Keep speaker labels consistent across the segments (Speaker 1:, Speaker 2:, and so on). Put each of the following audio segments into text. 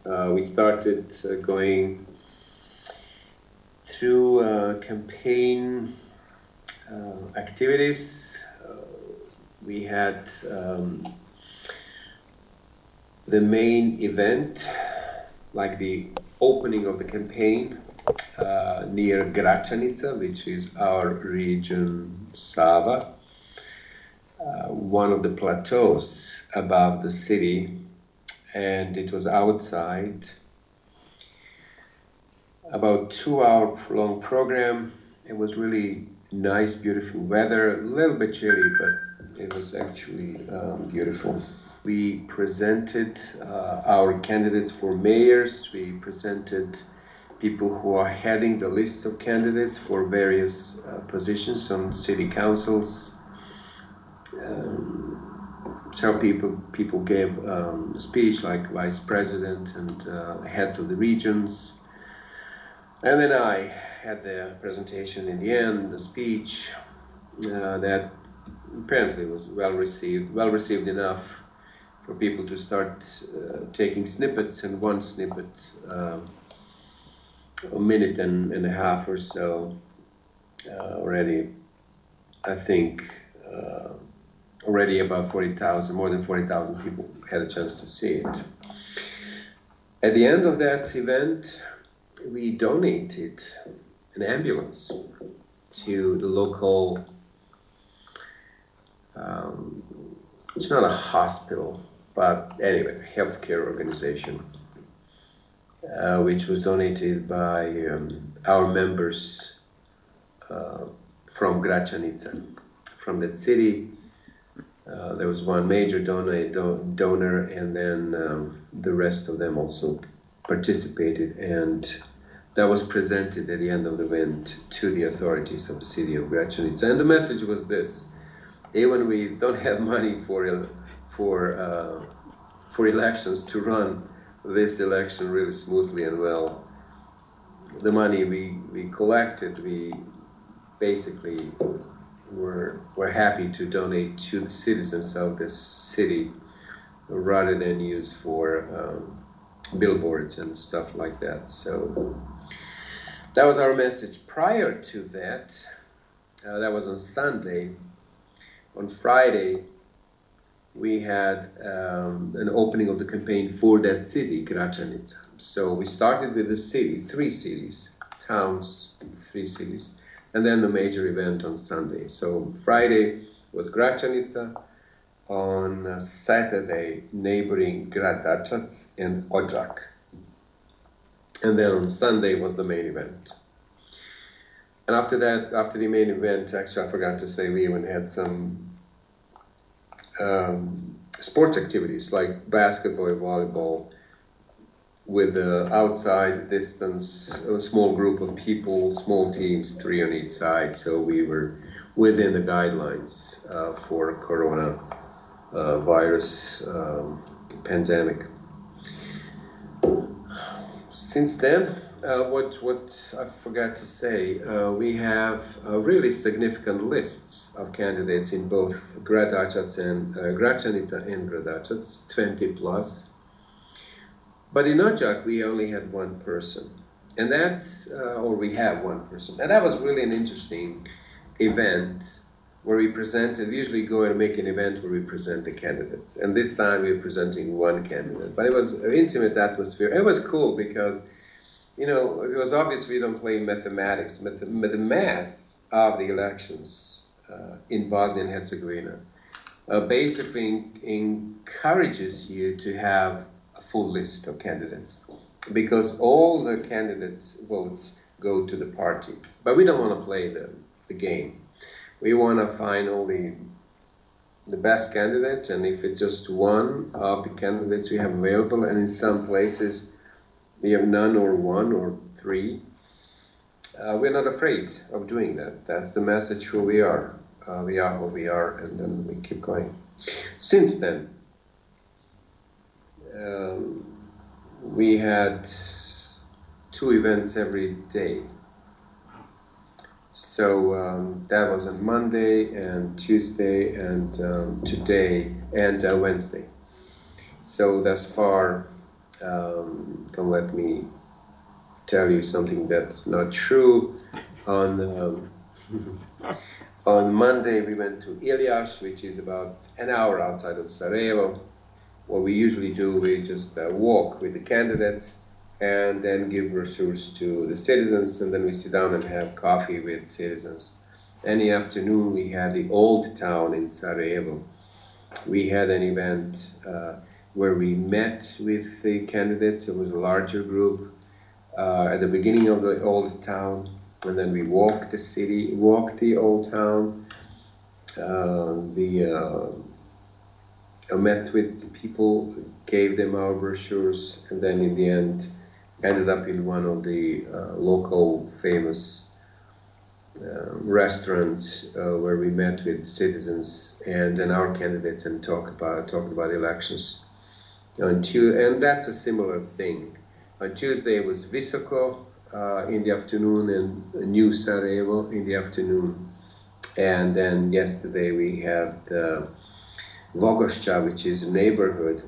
Speaker 1: We started going through campaign activities. We had the main event, like the opening of the campaign, near Gračanica, which is our region Sava, one of the plateaus above the city, and it was outside. About 2-hour long program. It was really nice, beautiful weather, a little bit chilly, but it was actually beautiful. We presented our candidates for mayors. We presented people who are heading the lists of candidates for various positions on city councils. Some people gave a speech, like vice president and heads of the regions. And then I had the presentation in the end, the speech that apparently was well received enough for people to start taking snippets, and one snippet, a minute and a half or so, already, I think, already about 40,000, more than 40,000 people had a chance to see it. At the end of that event, we donated an ambulance to the local, it's not a hospital, but anyway, healthcare organization, which was donated by our members from Gračanica, from that city. There was one major donor, and then the rest of them also participated, and that was presented at the end of the event to the authorities of the city of Gračanica. And the message was this: even we don't have money for elections to run this election really smoothly and well, the money we collected, we basically were happy to donate to the citizens of this city rather than use for billboards and stuff like that. So that was our message. Prior to that, that was on Sunday. On Friday, we had an opening of the campaign for that city, Gračanica. So we started with the city, 3 cities, towns, 3 cities, and then the major event on Sunday. So Friday was Gračanica. On Saturday, neighboring Grad Dačac and Odžak. And then on Sunday was the main event. And after that, after the main event, actually I forgot to say, we even had some sports activities like basketball and volleyball with outside distance, a small group of people, small teams, 3 on each side. So we were within the guidelines for Corona virus pandemic. Since then, what I forgot to say, we have really significant lists of candidates in both Grad Dačac and Gračanica and Grad Dačac, 20 plus. But in Odžak, we only had one person, and that's, or we have one person, and that was really an interesting event. Where we presented, we usually go and make an event where we present the candidates. And this time we were presenting one candidate. But it was an intimate atmosphere. It was cool because, it was obvious we don't play mathematics, but the math of the elections in Bosnia and Herzegovina basically encourages you to have a full list of candidates, because all the candidates' votes go to the party. But we don't want to play the game. We want to find only the best candidate, and if it's just one of the candidates we have available, and in some places we have none or 1 or 3, we're not afraid of doing that. That's the message who we are. We are who we are, and then we keep going. Since then, we had 2 events every day. So that was on Monday and Tuesday and today and Wednesday. So thus far, Don't let me tell you something that's not true. On Monday, we went to Ilias, which is about an hour outside of Sarajevo. What we usually do, we just walk with the candidates and then give brochures to the citizens, and then we sit down and have coffee with citizens. Any afternoon, we had the Old Town in Sarajevo. We had an event where we met with the candidates. It was a larger group at the beginning of the Old Town, and then we walked the city, walked the Old Town. I met with people, gave them our brochures, and then in the end ended up in one of the local famous restaurants where we met with citizens and then our candidates and talked about elections. And that's a similar thing. On Tuesday it was Visoko in the afternoon and New Sarajevo in the afternoon. And then yesterday we had Vogošća, which is a neighborhood,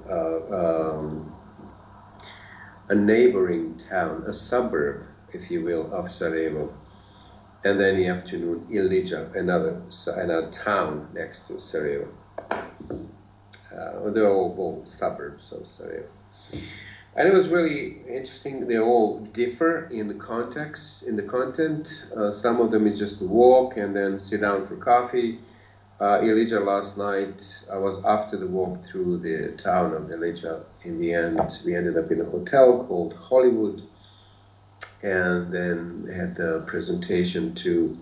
Speaker 1: a neighboring town, a suburb, if you will, of Sarajevo. And then in the afternoon, Ilija, another town next to Sarajevo. They're all both suburbs of Sarajevo. And it was really interesting. They all differ in the context, in the content. Some of them is just a walk and then sit down for coffee. Ilija last night, I was after the walk through the town of Ilija. In the end, we ended up in a hotel called Hollywood, and then had a presentation to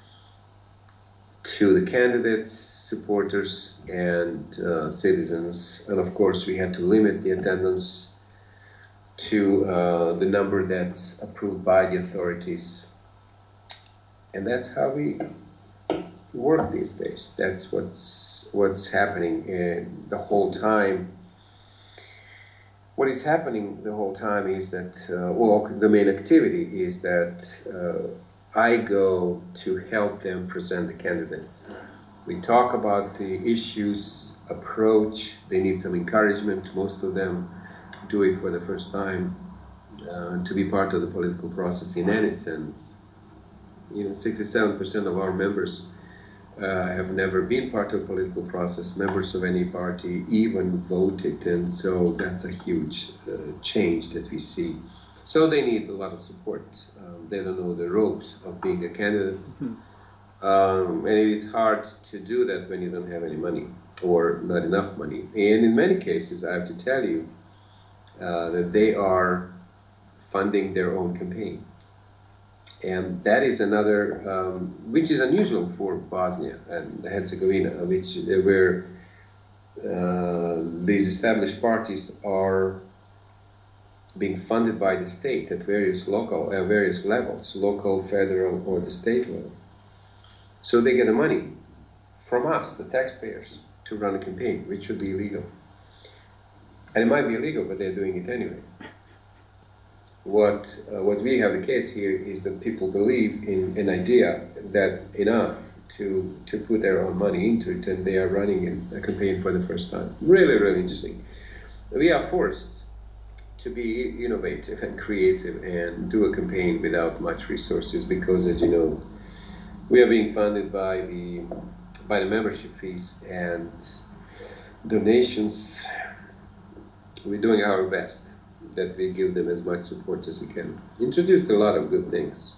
Speaker 1: the candidates, supporters, and citizens. And of course, we had to limit the attendance to the number that's approved by the authorities. And that's how we work these days. That's what's happening the whole time. What is happening the whole time is that, the main activity is that I go to help them present the candidates. We talk about the issues, approach. They need some encouragement. Most of them do it for the first time to be part of the political process in any sense. 67% of our members have never been part of a political process, members of any party, even voted, and so that's a huge change that we see. So they need a lot of support. They don't know the ropes of being a candidate, and it is hard to do that when you don't have any money or not enough money. And in many cases, I have to tell you that they are funding their own campaign. And that is another, which is unusual for Bosnia and Herzegovina, where these established parties are being funded by the state at various levels, local, federal, or the state level. So they get the money from us, the taxpayers, to run a campaign, which should be illegal. And it might be illegal, but they're doing it anyway. What we have the case here is that people believe in an idea that enough to put their own money into it, and they are running a campaign for the first time. Really, really interesting. We are forced to be innovative and creative and do a campaign without much resources because, as you know, we are being funded by the membership fees and donations. We're doing our best that we give them as much support as we can. Introduced a lot of good things.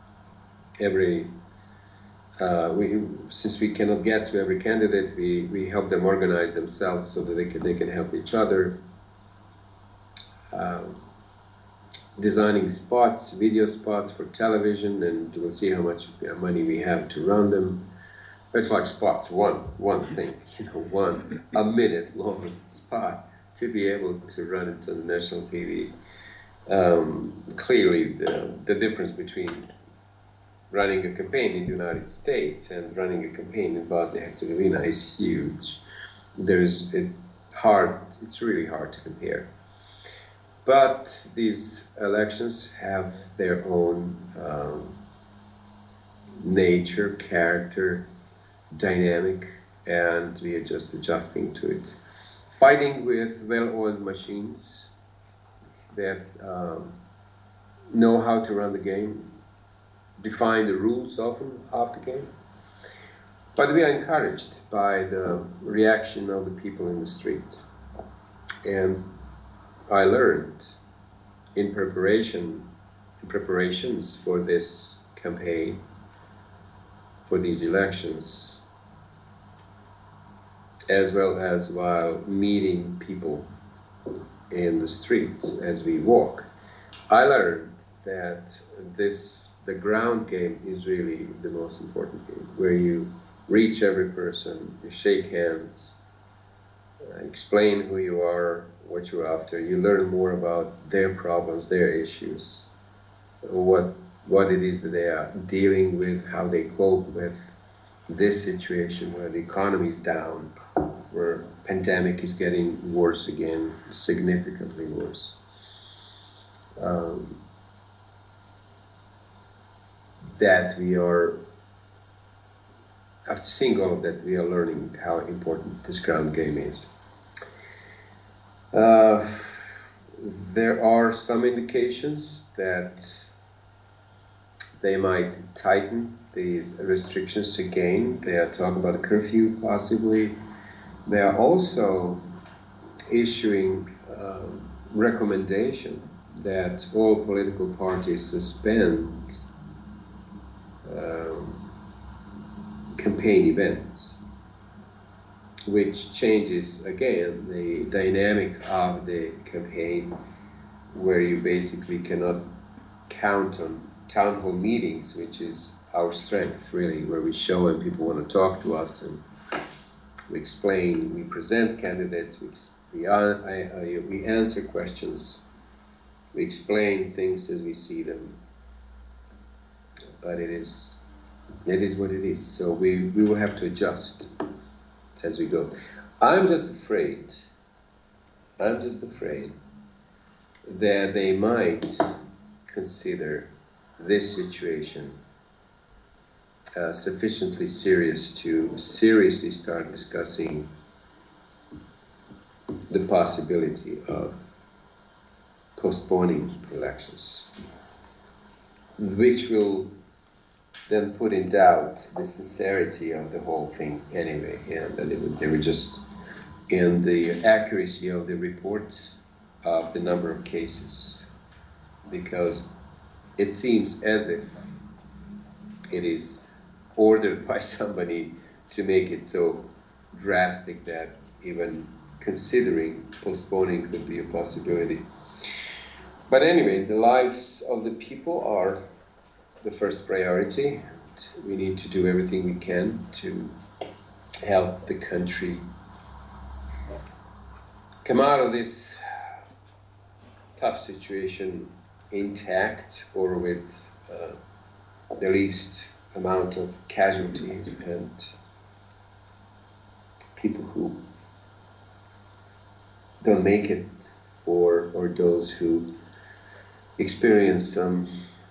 Speaker 1: Since we cannot get to every candidate, we help them organize themselves so that they can help each other. Designing spots, video spots for television, and we'll see how much money we have to run them. It's like spots, one thing, a minute long spot, to be able to run it on the national TV. Clearly, the difference between running a campaign in the United States and running a campaign in Bosnia-Herzegovina is huge. It's really hard to compare. But these elections have their own nature, character, dynamic, and we are just adjusting to it. Fighting with well-oiled machines, that know how to run the game, define the rules often of the game. But we are encouraged by the reaction of the people in the street. And I learned in preparations for this campaign, for these elections, as well as while meeting people in the street as we walk, I learned that the ground game is really the most important game, where you reach every person, you shake hands, explain who you are, what you're after, you learn more about their problems, their issues, what it is that they are dealing with, how they cope with this situation where the economy is down, where pandemic is getting worse again, significantly worse. That we are, after seeing all of that, we are learning how important this ground game is. There are some indications that they might tighten these restrictions again. They are talking about a curfew, possibly. They are also issuing recommendation that all political parties suspend campaign events, which changes again the dynamic of the campaign, where you basically cannot count on town hall meetings, which is our strength really, where we show and people want to talk to us and we explain, we present candidates, we answer questions, we explain things as we see them. But it is what it is. So we will have to adjust as we go. I'm just afraid that they might consider this situation sufficiently serious to seriously start discussing the possibility of postponing elections, which will then put in doubt the sincerity of the whole thing anyway, and that they were just in the accuracy of the reports of the number of cases, because it seems as if it is ordered by somebody to make it so drastic that even considering postponing could be a possibility. But anyway, the lives of the people are the first priority. We need to do everything we can to help the country come out of this tough situation intact, or with the least amount of casualties and people who don't make it, or those who experience some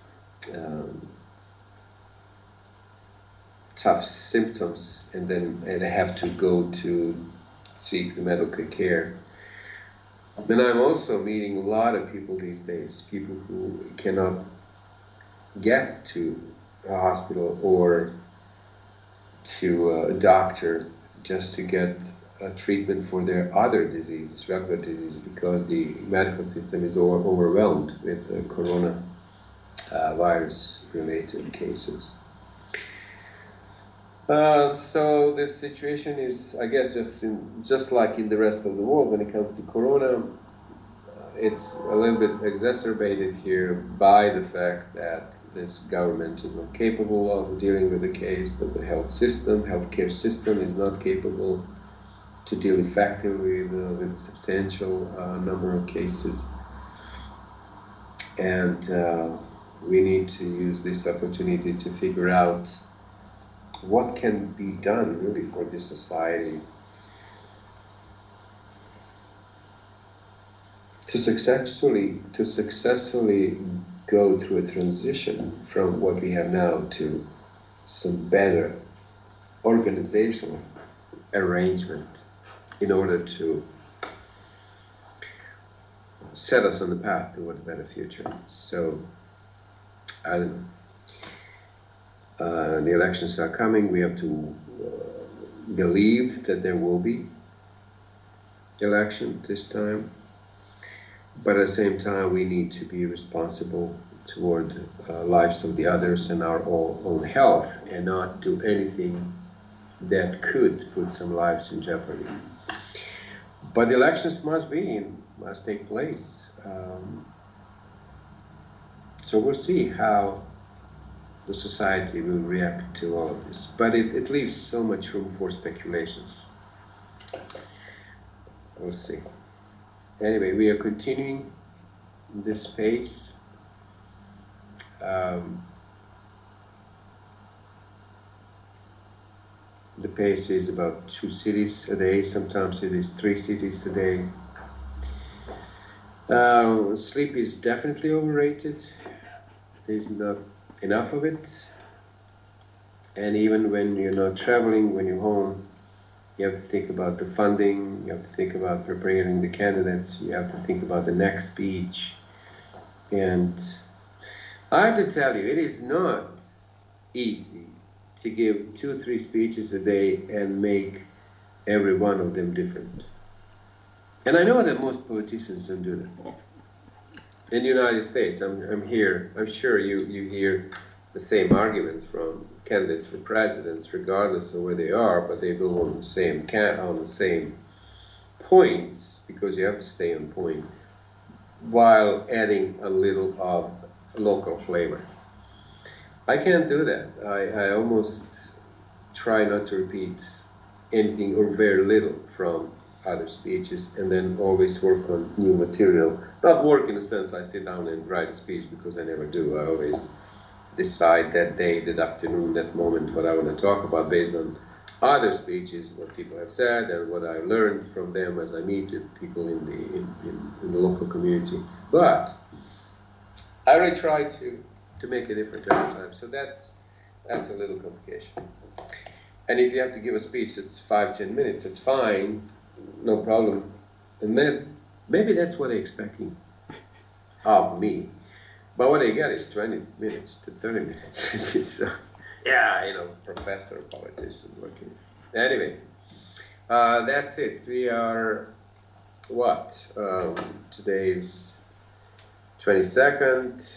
Speaker 1: tough symptoms and have to go to seek the medical care. Then I'm also meeting a lot of people these days, people who cannot get to a hospital or to a doctor just to get a treatment for their other diseases, regular diseases, because the medical system is overwhelmed with corona virus-related cases. So this situation is, I guess, just like in the rest of the world when it comes to corona. It's a little bit exacerbated here by the fact that this government is not capable of dealing with the case, that the healthcare system is not capable to deal effectively with a substantial number of cases. And we need to use this opportunity to figure out what can be done really for this society to successfully go through a transition from what we have now to some better organizational arrangement in order to set us on the path toward a better future. So, I don't know. The elections are coming. We have to believe that there will be election this time. But at the same time, we need to be responsible toward lives of the others and our own health, and not do anything that could put some lives in jeopardy. But the elections must take place. So we'll see how the society will react to all of this. But it leaves so much room for speculations. We'll see. Anyway, we are continuing this pace. The pace is about 2 cities a day. Sometimes it is 3 cities a day. Sleep is definitely overrated. There's not enough of it. And even when you're not traveling, when you're home, you have to think about the funding, you have to think about preparing the candidates, you have to think about the next speech. And I have to tell you, it is not easy to give 2 or 3 speeches a day and make every one of them different. And I know that most politicians don't do that. In the United States, I'm sure you hear the same arguments from candidates for presidents, regardless of where they are, but they go on the same points, because you have to stay on point, while adding a little of local flavor. I can't do that. I almost try not to repeat anything or very little from other speeches, and then always work on new material. Not work in the sense I sit down and write a speech, because I never do. I always decide that day, that afternoon, that moment, what I want to talk about based on other speeches, what people have said, and what I learned from them as I meet with people in the local community. But I really try to make a difference every time. So that's a little complication. And if you have to give a speech that's 5-10 minutes, it's fine, no problem. And then maybe that's what they're expecting of me. But what they get is 20 minutes to 30 minutes. It's, professor, politician working. Anyway, that's it. We are, today's 22nd.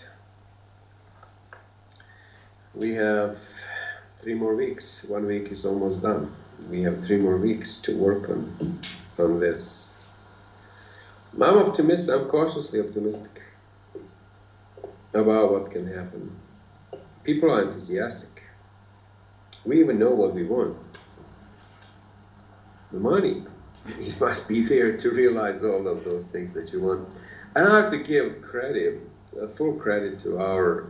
Speaker 1: We have 3 more weeks. 1 week is almost done. We have 3 more weeks to work on this. I'm optimistic. I'm cautiously optimistic about what can happen. People are enthusiastic. We even know what we want. The money. It must be there to realize all of those things that you want. And I have to give credit, full credit to our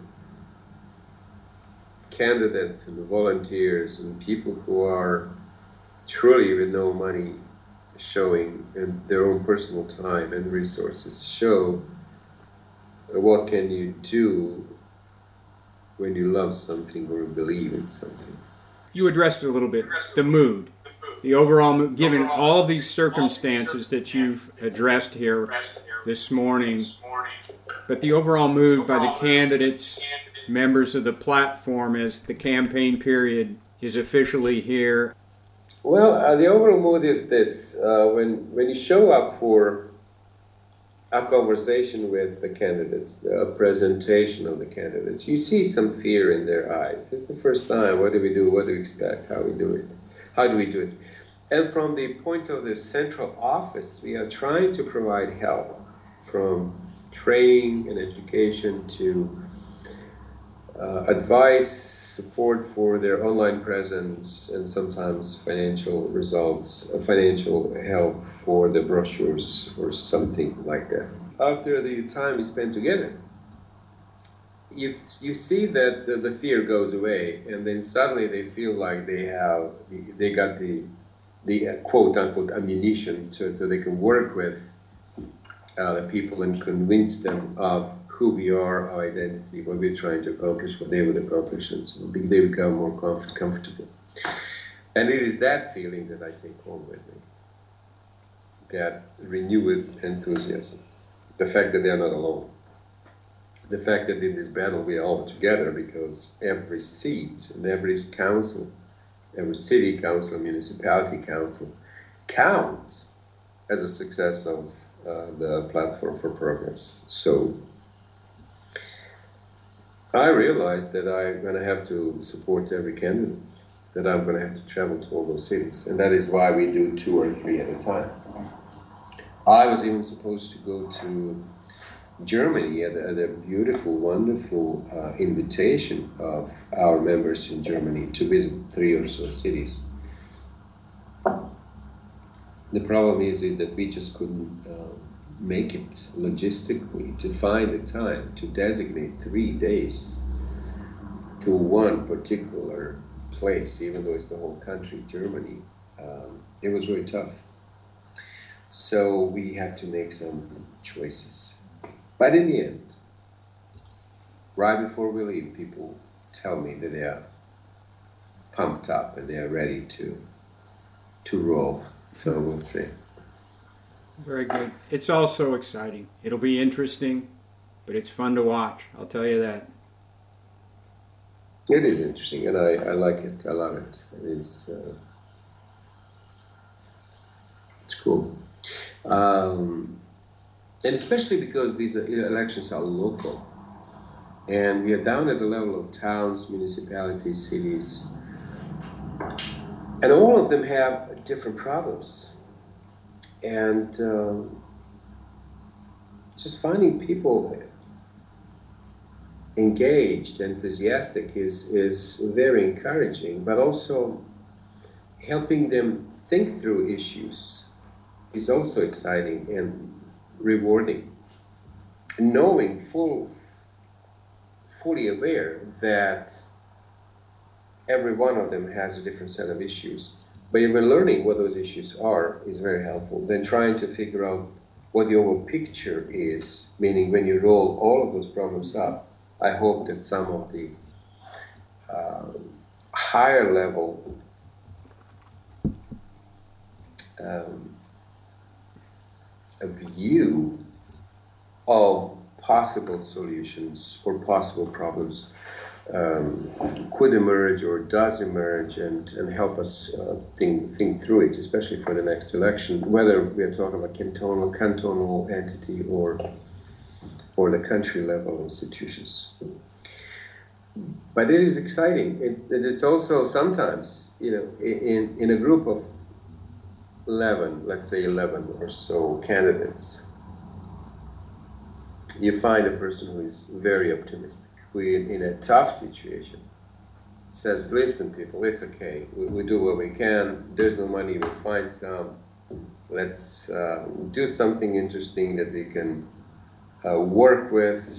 Speaker 1: candidates and the volunteers and people who are truly with no money showing, and their own personal time and resources show what can you do when you love something or believe in something.
Speaker 2: You addressed a little bit the mood, the overall mood, given all these circumstances that you've addressed here this morning, but the overall mood by the candidates, members of the platform, as the campaign period is officially here.
Speaker 1: Well, the overall mood is this. When you show up for a conversation with the candidates, a presentation of the candidates, you see some fear in their eyes. It's the first time. What do we do? What do we expect? How we do it? How do we do it? And from the point of the central office, we are trying to provide help, from training and education to advice, support for their online presence, and sometimes financial results, financial help for the brochures or something like that. After the time we spend together, you see that the fear goes away, and then suddenly they feel like they got the quote unquote ammunition so that they can work with the people and convince them of who we are, our identity, what we're trying to accomplish, what they would accomplish, and so they become more comfortable. And it is that feeling that I take home with me, that renewed enthusiasm. the fact that they are not alone, the fact that in this battle we are all together, because every seat and every council, every city council, municipality council counts as a success of the platform for progress. So I realized that I'm going to have to support every candidate, that I'm going to have to travel to all those cities, and that is why we do 2 or 3 at a time. I was even supposed to go to Germany at a beautiful, wonderful invitation of our members in Germany to visit 3 or so cities. The problem is that we just couldn't make it logistically to find the time to designate 3 days to one particular place, even though it's the whole country, Germany. It was really tough. So we had to make some choices. But in the end, right before we leave, people tell me that they are pumped up and they are ready to roll. So we'll see.
Speaker 2: Very good. It's also exciting. It'll be interesting, but it's fun to watch. I'll tell you that.
Speaker 1: It is interesting, and I like it. I love it. It's cool. And especially because these elections are local. And we are down at the level of towns, municipalities, cities. And all of them have different problems. And just finding people engaged, enthusiastic is very encouraging, but also helping them think through issues is also exciting and rewarding. Knowing fully aware that every one of them has a different set of issues, but even learning what those issues are is very helpful. Then trying to figure out what the overall picture is, meaning when you roll all of those problems up, I hope that some of the higher level view of possible solutions or possible problems could emerge or does emerge and help us think through it, especially for the next election, whether we are talking about cantonal entity or the country level institutions. But it is exciting. It's also sometimes, in a group of 11, let's say 11 or so candidates, you find a person who is very optimistic, who in a tough situation says, listen people, it's okay, we do what we can, there's no money, we'll find some, let's do something interesting that we can work with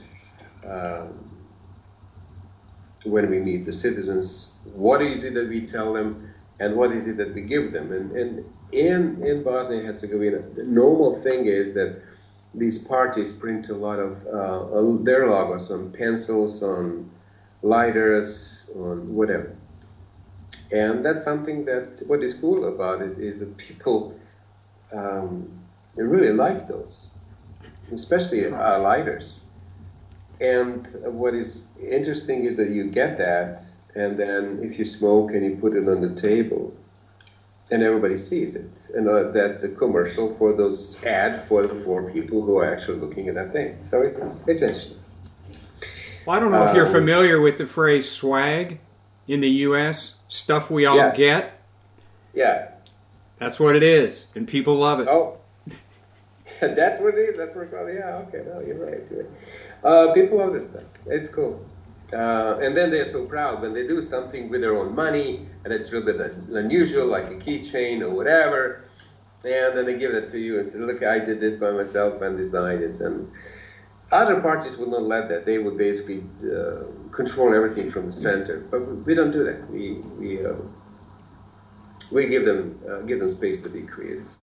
Speaker 1: when we meet the citizens. What is it that we tell them and what is it that we give them? And in Bosnia and Herzegovina, the normal thing is that these parties print a lot of their logos on pencils, on lighters, on whatever. And that's something that, what is cool about it is that people they really like those, especially lighters. And what is interesting is that you get that, and then if you smoke and you put it on the table, and everybody sees it. And that's a commercial for those for people who are actually looking at that thing. So it's interesting.
Speaker 2: Well, I don't know if you're familiar with the phrase swag in the U.S., stuff we all get. Yeah. That's what it is, and people love it.
Speaker 1: Oh, that's what it is. That's what it's called. Yeah, okay, no, you're right. People love this stuff. It's cool. And then they're so proud when they do something with their own money, and it's a little bit unusual, like a keychain or whatever, and then they give it to you and say, look, I did this by myself and designed it. And other parties would not let that. They would basically control everything from the center. But we don't do that. We give them space to be creative.